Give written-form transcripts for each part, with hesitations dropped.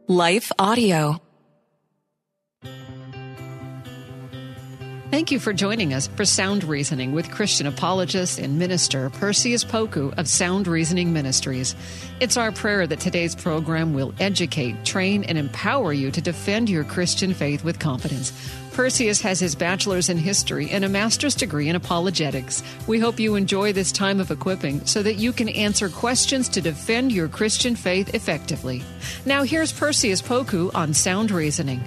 Life Audio. Thank you for joining us for Sound Reasoning with Christian apologist and minister Perseus Poku of Sound Reasoning Ministries. It's our prayer that today's program will educate, train, and empower you to defend your Christian faith with confidence. Perseus has his bachelor's in history and a master's degree in apologetics. We hope you enjoy this time of equipping so that you can answer questions to defend your Christian faith effectively. Now here's Perseus Poku on Sound Reasoning.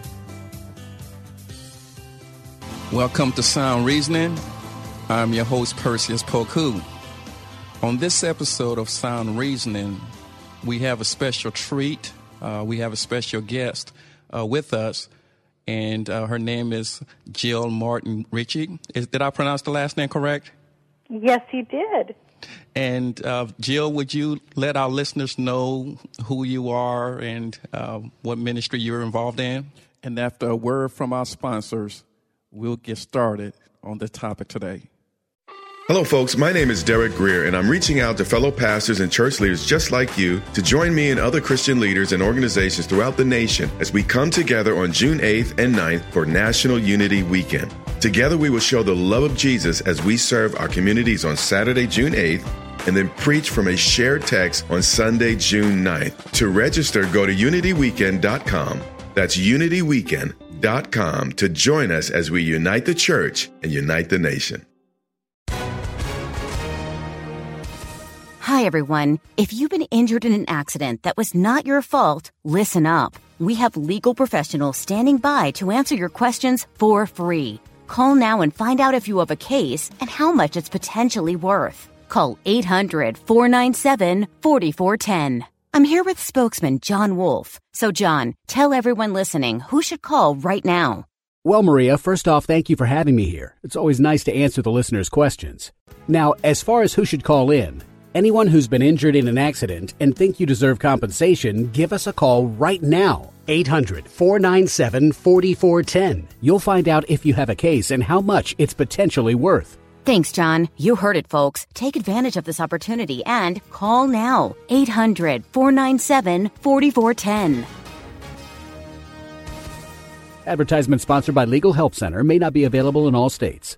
Welcome to Sound Reasoning. I'm your host, Perseus Poku. On this episode of Sound Reasoning, we have a special treat. We have a special guest with us, and her name is Jill Martin Ritchie. Did I pronounce the last name correct? Yes, you did. And Jill, would you let our listeners know who you are and what ministry you're involved in? And after a word from our sponsors, we'll get started on the topic today. Hello, folks. My name is Derek Greer, and I'm reaching out to fellow pastors and church leaders just like you to join me and other Christian leaders and organizations throughout the nation as we come together on June 8th and 9th for National Unity Weekend. Together, we will show the love of Jesus as we serve our communities on Saturday, June 8th, and then preach from a shared text on Sunday, June 9th. To register, go to unityweekend.com. That's unityweekend.com to join us as we unite the church and unite the nation. Hi, everyone. If you've been injured in an accident that was not your fault, listen up. We have legal professionals standing by to answer your questions for free. Call now and find out if you have a case and how much it's potentially worth. Call 800-497-4410. I'm here with spokesman John Wolf. So, John, tell everyone listening who should call right now. Well, Maria, first off, thank you for having me here. It's always nice to answer the listeners' questions. Now, as far as who should call in, anyone who's been injured in an accident and think you deserve compensation, give us a call right now. 800-497-4410. You'll find out if you have a case and how much it's potentially worth. Thanks, John. You heard it, folks. Take advantage of this opportunity and call now. 800-497-4410. Advertisement sponsored by Legal Help Center. May not be available in all states.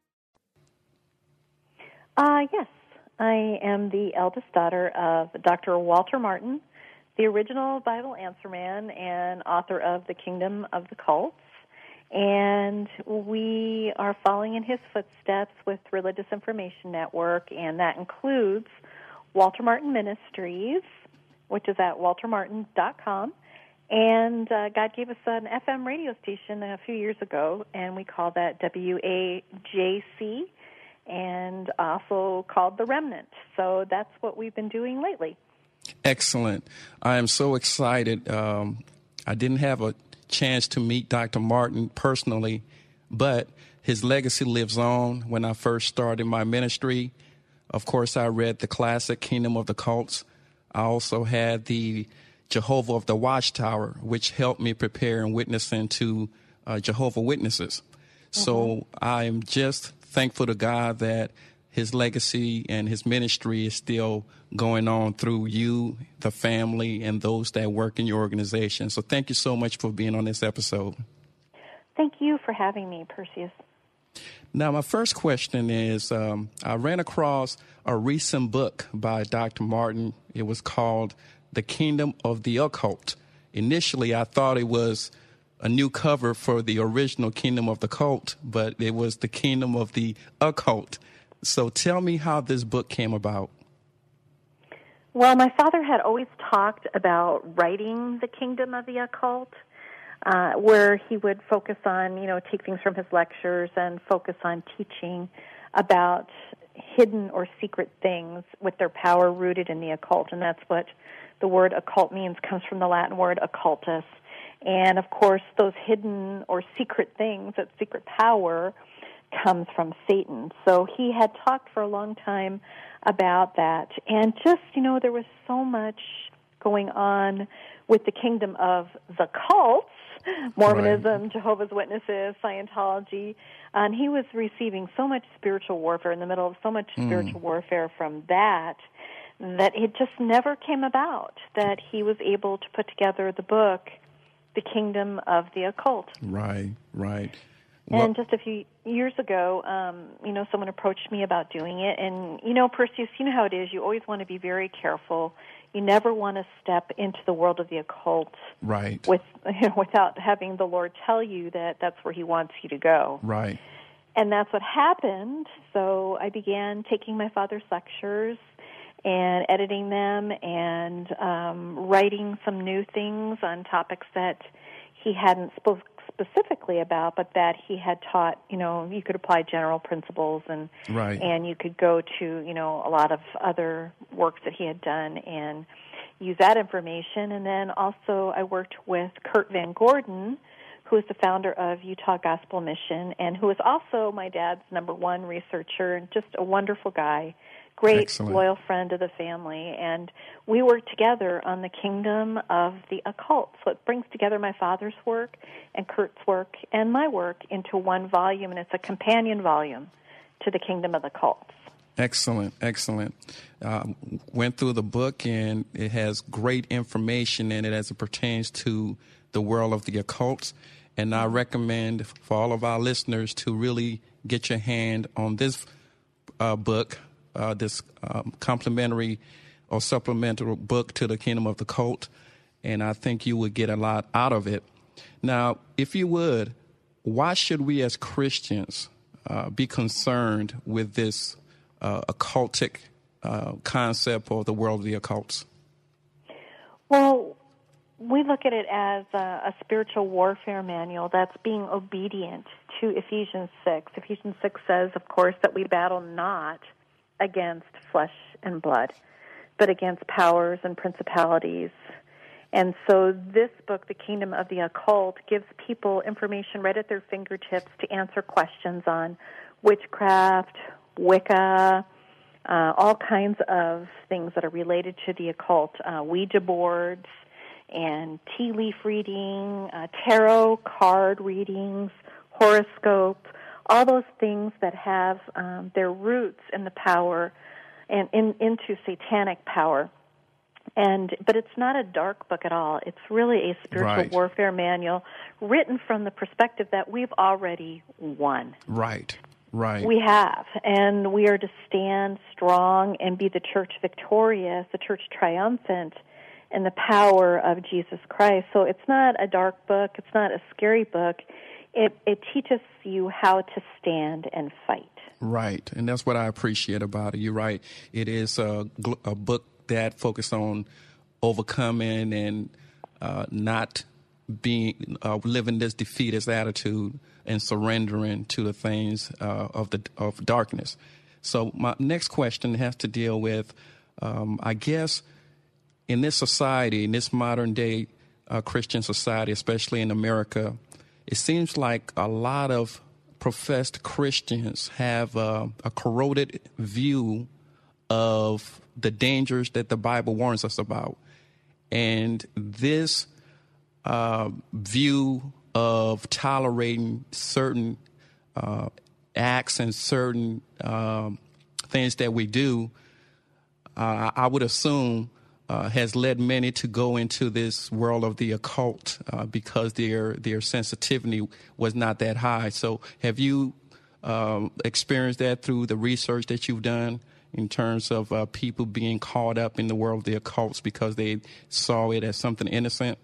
Yes. I am the eldest daughter of Dr. Walter Martin, the original Bible answer man and author of The Kingdom of the Cults. And we are following in his footsteps with Religious Information Network, and that includes Walter Martin Ministries, which is at waltermartin.com. And God gave us an FM radio station a few years ago, and we call that WAJC, and also called The Remnant. So that's what we've been doing lately. Excellent. I am so excited. I didn't have a chance to meet Dr. Martin personally, but his legacy lives on. When I first started my ministry, of course, I read the classic Kingdom of the Cults. I also had the Jehovah of the Watchtower, which helped me prepare and witness into Jehovah Witnesses. So I'm just thankful to God that his legacy and his ministry is still going on through you, the family, and those that work in your organization. So thank you so much for being on this episode. Thank you for having me, Perseus. Now, my first question is, I ran across a recent book by Dr. Martin. It was called The Kingdom of the Occult. Initially, I thought it was a new cover for the original Kingdom of the Cult, but it was The Kingdom of the Occult. So tell me how this book came about. Well, my father had always talked about writing The Kingdom of the Occult, where he would focus on, take things from his lectures and focus on teaching about hidden or secret things with their power rooted in the occult. And that's what the word occult means, comes from the Latin word occultus. And, of course, those hidden or secret things, that secret power, comes from Satan. So he had talked for a long time about that. And just, there was so much going on with the kingdom of the cults, Mormonism, right, Jehovah's Witnesses, Scientology, and he was receiving so much spiritual warfare in the middle of so much spiritual warfare from that that it just never came about that he was able to put together the book, The Kingdom of the Occult. Right. And just a few years ago, someone approached me about doing it. And, Perseus, you know how it is. You always want to be very careful. You never want to step into the world of the occult without having the Lord tell you that that's where he wants you to go. Right. And that's what happened. So I began taking my father's lectures and editing them and writing some new things on topics that he hadn't spoke specifically about, but that he had taught. You could apply general principles, and you could go to a lot of other works that he had done and use that information. And then also I worked with Kurt Van Gordon, who is the founder of Utah Gospel Mission, and who is also my dad's #1 researcher, and just a wonderful guy. Great, excellent, loyal friend of the family, and we work together on the Kingdom of the Occult. So it brings together my father's work and Kurt's work and my work into one volume, and it's a companion volume to the Kingdom of the Occult. Excellent. Went through the book, and it has great information in it as it pertains to the world of the occult. And I recommend for all of our listeners to really get your hand on this book, this complementary or supplemental book to the Kingdom of the Occult, and I think you would get a lot out of it. Now, if you would, why should we as Christians be concerned with this occultic concept of the world of the occults? Well, we look at it as a spiritual warfare manual that's being obedient to Ephesians 6. Ephesians 6 says, of course, that we battle not against flesh and blood, but against powers and principalities. And so this book, The Kingdom of the Occult, gives people information right at their fingertips to answer questions on witchcraft, Wicca, all kinds of things that are related to the occult, Ouija boards, and tea leaf reading, tarot card readings, horoscope, all those things that have their roots in the power and into satanic power. But it's not a dark book at all. It's really a spiritual warfare manual written from the perspective that we've already won. Right. We have, and we are to stand strong and be the church victorious, the church triumphant in the power of Jesus Christ. So it's not a dark book. It's not a scary book. It teaches you how to stand and fight. Right, and that's what I appreciate about it. You're right. It is a book that focuses on overcoming and not being living this defeatist attitude and surrendering to the things of darkness. So my next question has to deal with, I guess, in this society, in this modern day Christian society, especially in America, it seems like a lot of professed Christians have a corroded view of the dangers that the Bible warns us about. And this view of tolerating certain acts and certain things that we do, I would assume has led many to go into this world of the occult because their sensitivity was not that high. So have you experienced that through the research that you've done in terms of people being caught up in the world of the occults because they saw it as something innocent?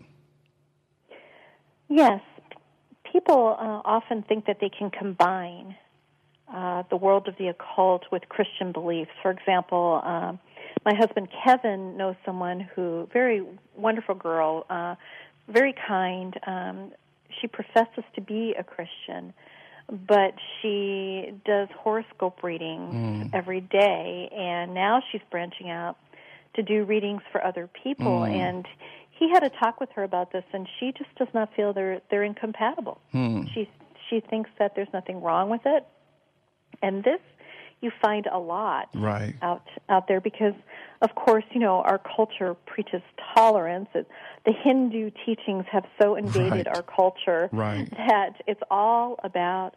Yes. People often think that they can combine the world of the occult with Christian beliefs. For example, my husband Kevin knows someone who, very wonderful girl, very kind. She professes to be a Christian, but she does horoscope readings every day, and now she's branching out to do readings for other people. And he had a talk with her about this, and she just does not feel they're incompatible. She thinks that there's nothing wrong with it, and this you find a lot out there because, of course, our culture preaches tolerance. The Hindu teachings have so invaded our culture that it's all about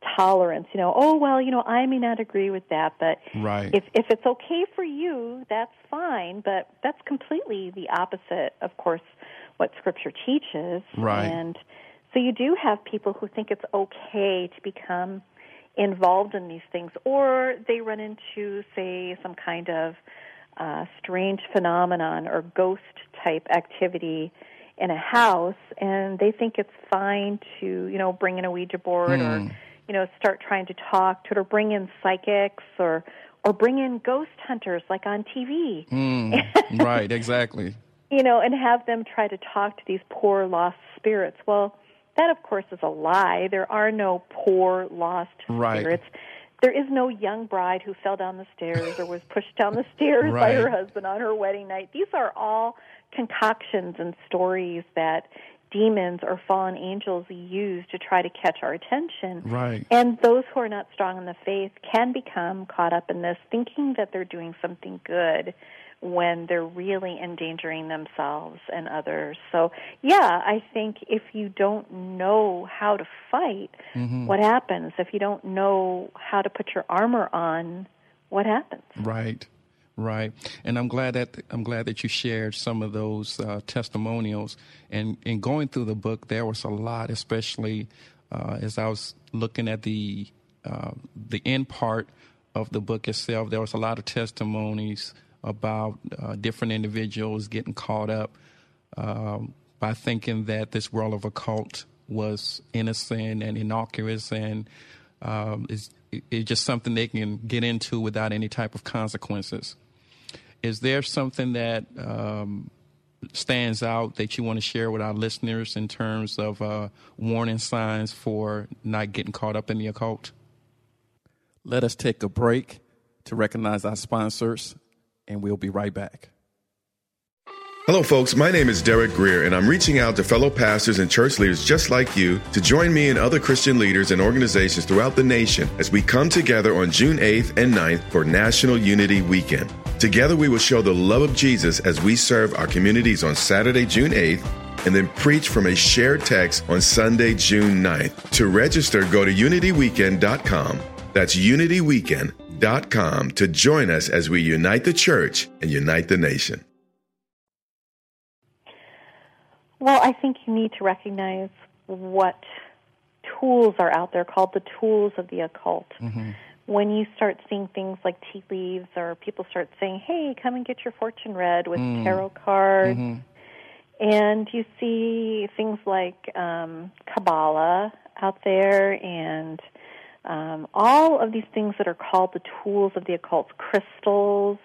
tolerance. Oh, well, I may not agree with that, but right. if it's okay for you, that's fine. But that's completely the opposite, of course, what Scripture teaches. Right. And so you do have people who think it's okay to become involved in these things, or they run into, say, some kind of strange phenomenon or ghost-type activity in a house, and they think it's fine to, bring in a Ouija board or, start trying to talk to it, or bring in psychics or bring in ghost hunters like on TV. Right, exactly. And have them try to talk to these poor lost spirits. Well, that, of course, is a lie. There are no poor lost spirits. There is no young bride who fell down the stairs or was pushed down the stairs by her husband on her wedding night. These are all concoctions and stories that demons or fallen angels use to try to catch our attention. Right. And those who are not strong in the faith can become caught up in this, thinking that they're doing something good when they're really endangering themselves and others. So, yeah, I think if you don't know how to fight, what happens? If you don't know how to put your armor on, what happens? Right. Right, and I'm glad that you shared some of those testimonials. And in going through the book, there was a lot, especially as I was looking at the end part of the book itself. There was a lot of testimonies about different individuals getting caught up by thinking that this world of occult was innocent and innocuous, and it's just something they can get into without any type of consequences. Is there something that stands out that you want to share with our listeners in terms of warning signs for not getting caught up in the occult? Let us take a break to recognize our sponsors, and we'll be right back. Hello, folks. My name is Derek Greer, and I'm reaching out to fellow pastors and church leaders just like you to join me and other Christian leaders and organizations throughout the nation as we come together on June 8th and 9th for National Unity Weekend. Together, we will show the love of Jesus as we serve our communities on Saturday, June 8th, and then preach from a shared text on Sunday, June 9th. To register, go to unityweekend.com. That's unityweekend.com to join us as we unite the church and unite the nation. Well, I think you need to recognize what tools are out there called the tools of the occult. When you start seeing things like tea leaves, or people start saying, hey, come and get your fortune read with tarot cards, and you see things like Kabbalah out there, and all of these things that are called the tools of the occult, crystals,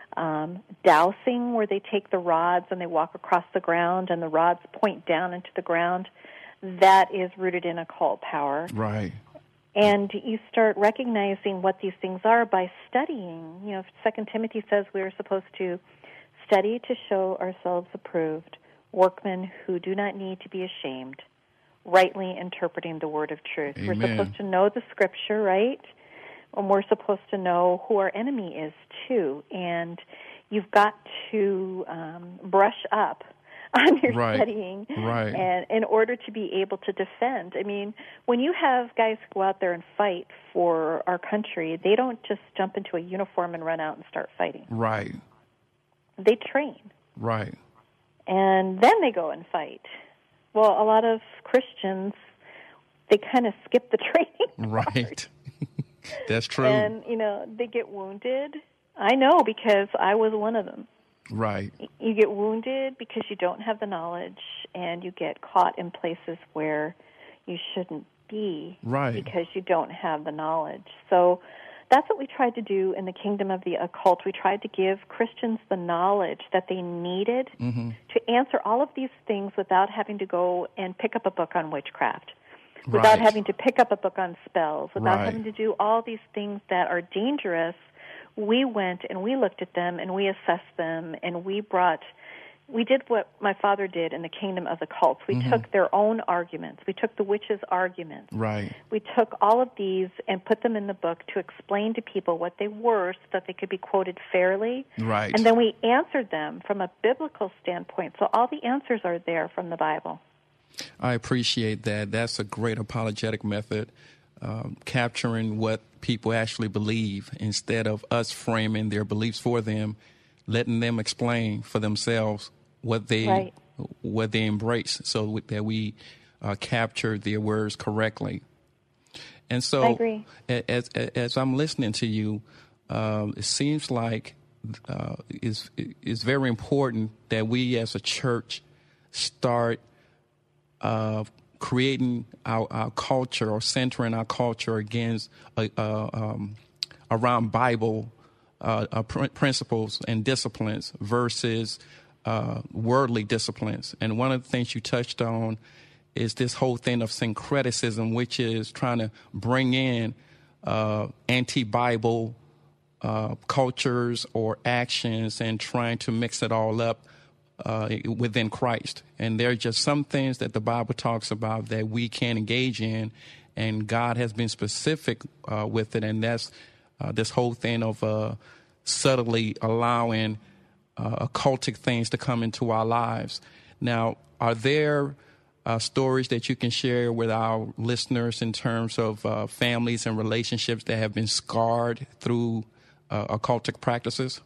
dowsing, where they take the rods and they walk across the ground and the rods point down into the ground, that is rooted in occult power. Right. And you start recognizing what these things are by studying. 2 Timothy says we are supposed to study to show ourselves approved, workmen who do not need to be ashamed, rightly interpreting the word of truth. Amen. We're supposed to know the Scripture, right? And we're supposed to know who our enemy is, too. And you've got to brush up on your studying and in order to be able to defend. I mean, when you have guys go out there and fight for our country, they don't just jump into a uniform and run out and start fighting. Right. They train. Right. And then they go and fight. Well, a lot of Christians, they kind of skip the training part. Right. That's true. And, they get wounded. I know, because I was one of them. Right. You get wounded because you don't have the knowledge, and you get caught in places where you shouldn't be. Right. Because you don't have the knowledge. So that's what we tried to do in the Kingdom of the Occult. We tried to give Christians the knowledge that they needed to answer all of these things without having to go and pick up a book on witchcraft, without having to pick up a book on spells, without having to do all these things that are dangerous. We went and we looked at them and we assessed them, and we did what my father did in the Kingdom of the Cults. We took their own arguments. We took the witches' arguments. Right. We took all of these and put them in the book to explain to people what they were so that they could be quoted fairly. Right. And then we answered them from a biblical standpoint. So all the answers are there from the Bible. I appreciate that. That's a great apologetic method. capturing what people actually believe instead of us framing their beliefs for them, letting them explain for themselves what they embrace, so that we capture their words correctly. And so, I agree. As I'm listening to you, it seems like it's very important that we as a church start creating our culture, or centering our culture against around Bible principles and disciplines versus worldly disciplines. And one of the things you touched on is this whole thing of syncretism, which is trying to bring in anti-Bible cultures or actions and trying to mix it all up within Christ. And there are just some things that the Bible talks about that we can engage in, and God has been specific with it, and that's this whole thing of subtly allowing occultic things to come into our lives. Now, are there stories that you can share with our listeners in terms of families and relationships that have been scarred through occultic practices?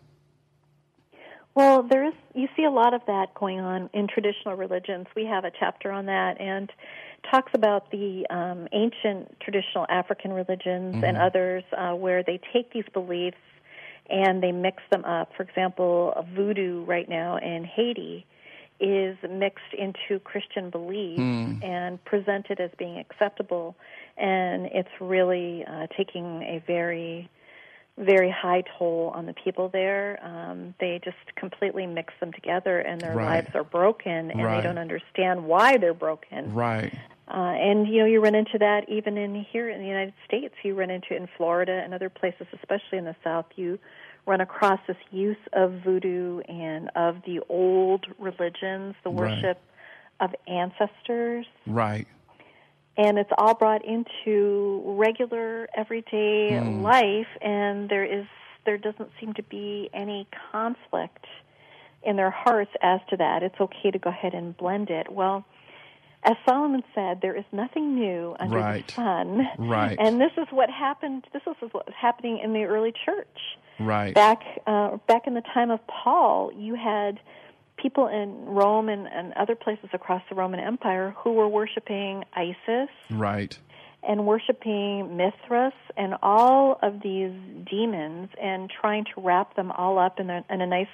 Well, you see a lot of that going on in traditional religions. We have a chapter on that, and talks about the ancient traditional African religions and others where they take these beliefs and they mix them up. For example, voodoo right now in Haiti is mixed into Christian belief and presented as being acceptable, and it's really taking a very, very high toll on the people there. They just completely mix them together, and their lives are broken, and they don't understand why they're broken. Right. And, you run into that even here in the United States. You run into it in Florida and other places, especially in the South. You run across this use of voodoo and of the old religions, the worship of ancestors. Right. And it's all brought into regular, everyday life, and there doesn't seem to be any conflict in their hearts as to that. It's okay to go ahead and blend it. Well, as Solomon said, there is nothing new under the sun. Right. And this is what happened. This is what was happening in the early church. Right. Back in the time of Paul, you had people in Rome and other places across the Roman Empire who were worshiping Isis. Right. And worshiping Mithras and all of these demons, and trying to wrap them all up in a nice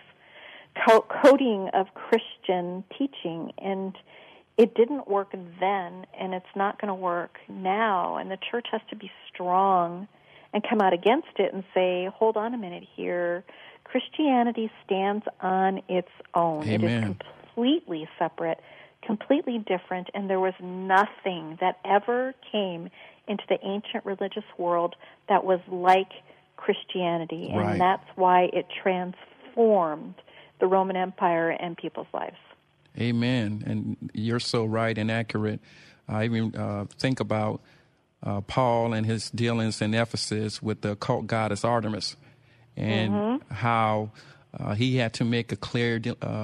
coating of Christian teaching. And it didn't work then, and it's not going to work now. And the church has to be strong and come out against it and say, hold on a minute here. Christianity stands on its own. Amen. It is completely separate, completely different, and there was nothing that ever came into the ancient religious world that was like Christianity. And that's why it transformed the Roman Empire and people's lives. Amen. And you're so right and accurate. I even think about Paul and his dealings in Ephesus with the occult goddess Artemis, and how he had to make a clear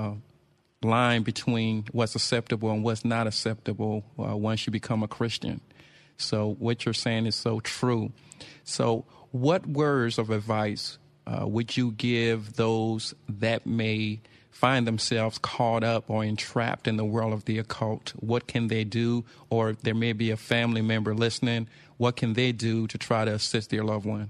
line between what's acceptable and what's not acceptable once you become a Christian. So what you're saying is so true. So what words of advice would you give those that may find themselves caught up or entrapped in the world of the occult? What can they do? Or there may be a family member listening. What can they do to try to assist their loved one?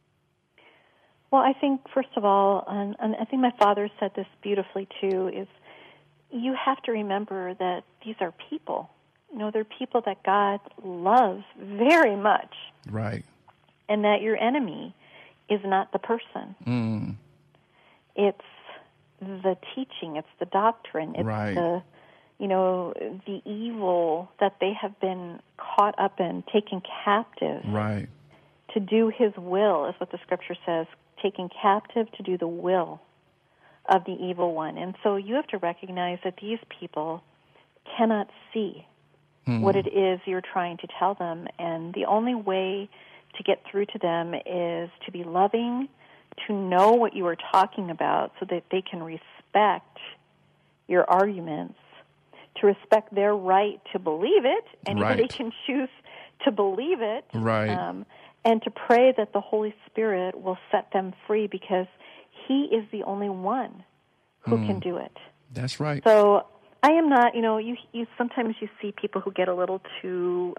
Well, I think, first of all, and I think my father said this beautifully too, is you have to remember that these are people. They're people that God loves very much. Right. And that your enemy is not the person. It's the teaching, it's the doctrine, it's the evil that they have been caught up in, taken captive. Right. To do his will is what the scripture says, taken captive to do the will of the evil one. And so you have to recognize that these people cannot see what it is you're trying to tell them, and the only way to get through to them is to be loving, to know what you are talking about so that they can respect your arguments, to respect their right to believe it, and they can choose to believe it, right, and to pray that the Holy Spirit will set them free, because He is the only one who can do it. That's right. So I am not, you sometimes you see people who get a little too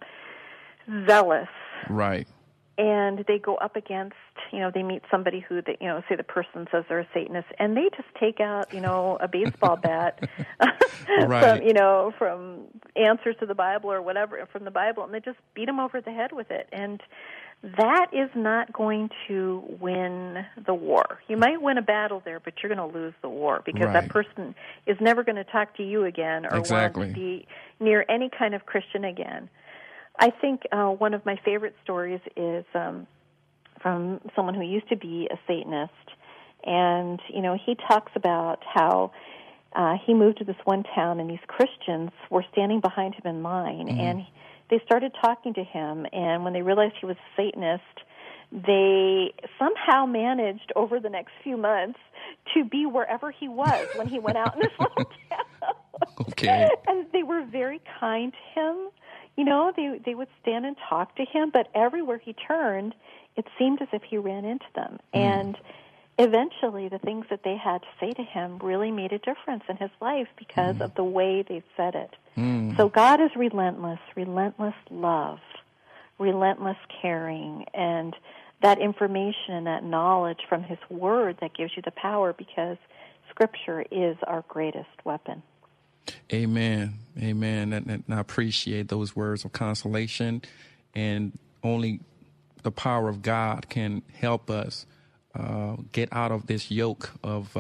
zealous. Right. And they go up against, they meet somebody who, say the person says they're a Satanist, and they just take out, a baseball bat right. from Answers to the Bible or whatever, from the Bible, and they just beat them over the head with it. And that is not going to win the war. You might win a battle there, but you're going to lose the war, because that person is never going to talk to you again or want to be near any kind of Christian again. I think one of my favorite stories is from someone who used to be a Satanist, and he talks about how he moved to this one town, and these Christians were standing behind him in line, and they started talking to him, and when they realized he was a Satanist, they somehow managed over the next few months to be wherever he was when he went out in this little town. Okay. And they were very kind to him. They would stand and talk to him, but everywhere he turned, it seemed as if he ran into them. And eventually, the things that they had to say to him really made a difference in his life because of the way they said it. So God is relentless love, relentless caring, and that information and that knowledge from His Word that gives you the power, because Scripture is our greatest weapon. Amen. Amen. And I appreciate those words of consolation. And only the power of God can help us get out of this yoke of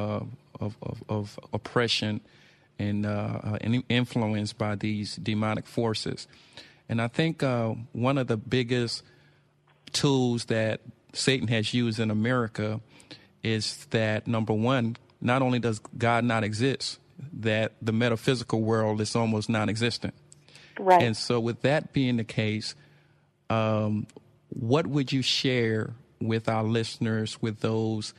oppression and influence by these demonic forces. And I think one of the biggest tools that Satan has used in America is that, number one, not only does God not exist, that the metaphysical world is almost non-existent. Right. And so with that being the case, what would you share with our listeners, with those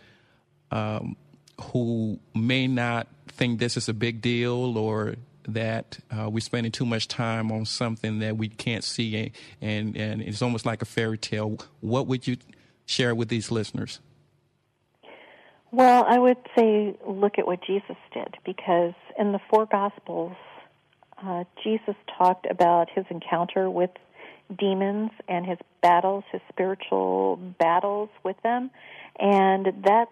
who may not think this is a big deal, or that we're spending too much time on something that we can't see and it's almost like a fairy tale? What would you share with these listeners? Well, I would say look at what Jesus did, because in the 4 Gospels, Jesus talked about His encounter with demons and His battles, His spiritual battles with them, and that's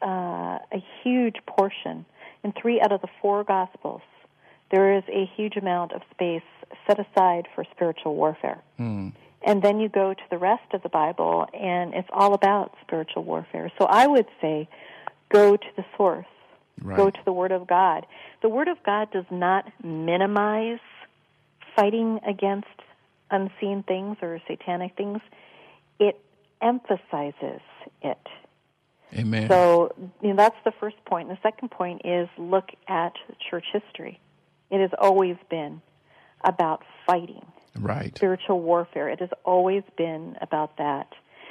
a huge portion. In 3 out of the 4 Gospels, there is a huge amount of space set aside for spiritual warfare. And then you go to the rest of the Bible, and it's all about spiritual warfare. So I would say, go to the source. Right. Go to the Word of God. The Word of God does not minimize fighting against unseen things or satanic things. It emphasizes it. Amen. So that's the first point. And the second point is look at church history. It has always been about fighting. Right. Spiritual warfare. It has always been about that.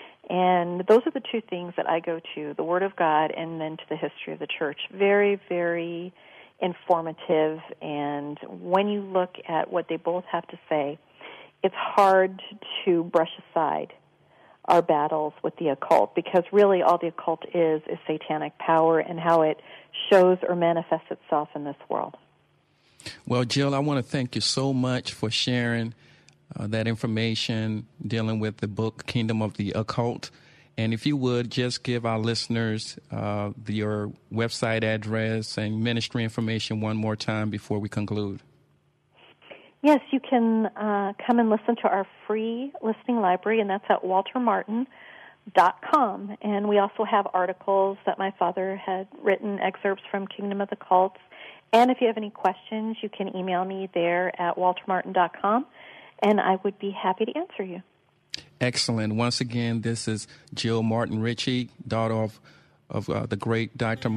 And those are the 2 things that I go to, the Word of God and then to the history of the church. Very, very informative. And when you look at what they both have to say, it's hard to brush aside our battles with the occult, because really all the occult is satanic power and how it shows or manifests itself in this world. Well, Jill, I want to thank you so much for sharing that information dealing with the book Kingdom of the Occult. And if you would, just give our listeners your website address and ministry information one more time before we conclude. Yes, you can come and listen to our free listening library, and that's at waltermartin.com. And we also have articles that my father had written, excerpts from Kingdom of the Cults. And if you have any questions, you can email me there at waltermartin.com. And I would be happy to answer you. Excellent. Once again, this is Jill Martin Ritchie, daughter of the great Dr.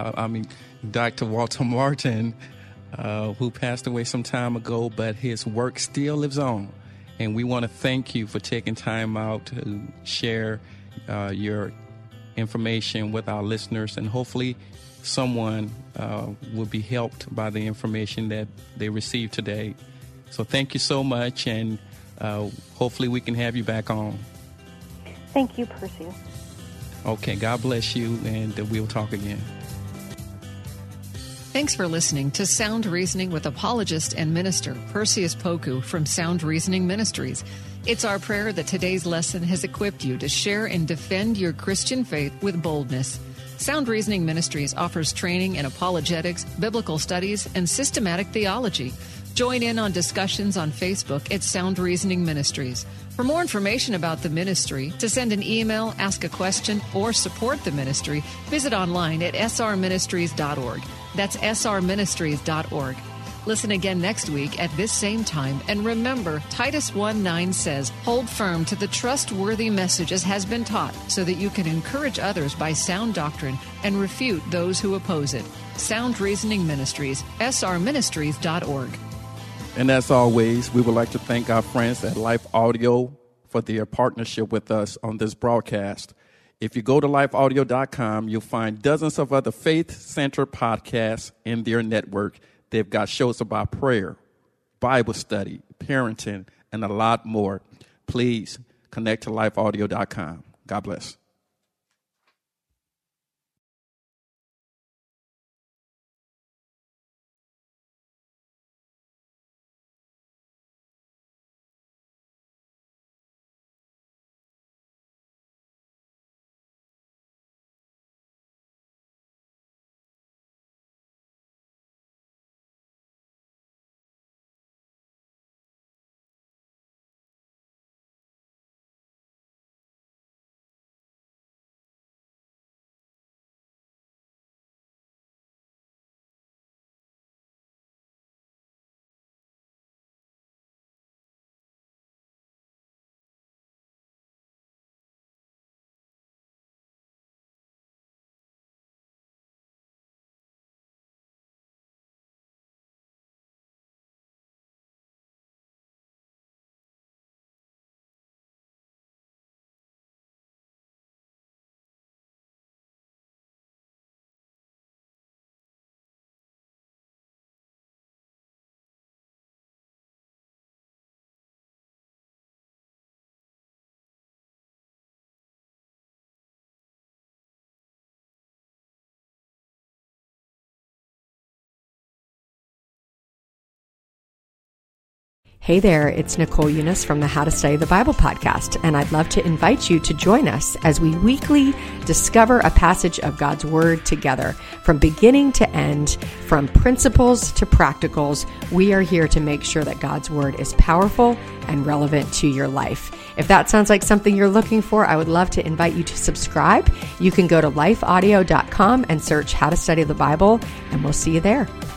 Walter Martin, who passed away some time ago, but his work still lives on. And we want to thank you for taking time out to share your information with our listeners, and hopefully someone will be helped by the information that they received today. So thank you so much, and hopefully we can have you back on. Thank you, Perseus. Okay, God bless you, and we'll talk again. Thanks for listening to Sound Reasoning with apologist and minister Perseus Poku from Sound Reasoning Ministries. It's our prayer that today's lesson has equipped you to share and defend your Christian faith with boldness. Sound Reasoning Ministries offers training in apologetics, biblical studies, and systematic theology. Join in on discussions on Facebook at Sound Reasoning Ministries. For more information about the ministry, to send an email, ask a question, or support the ministry, visit online at srministries.org. That's srministries.org. Listen again next week at this same time. And remember, Titus 1:9 says, hold firm to the trustworthy message as has been taught, so that you can encourage others by sound doctrine and refute those who oppose it. Sound Reasoning Ministries, srministries.org. And as always, we would like to thank our friends at Life Audio for their partnership with us on this broadcast. If you go to lifeaudio.com, you'll find dozens of other faith-centered podcasts in their network. They've got shows about prayer, Bible study, parenting, and a lot more. Please connect to lifeaudio.com. God bless. Hey there, it's Nicole Eunice from the How to Study the Bible podcast, and I'd love to invite you to join us as we weekly discover a passage of God's Word together. From beginning to end, from principles to practicals, we are here to make sure that God's Word is powerful and relevant to your life. If that sounds like something you're looking for, I would love to invite you to subscribe. You can go to lifeaudio.com and search How to Study the Bible, and we'll see you there.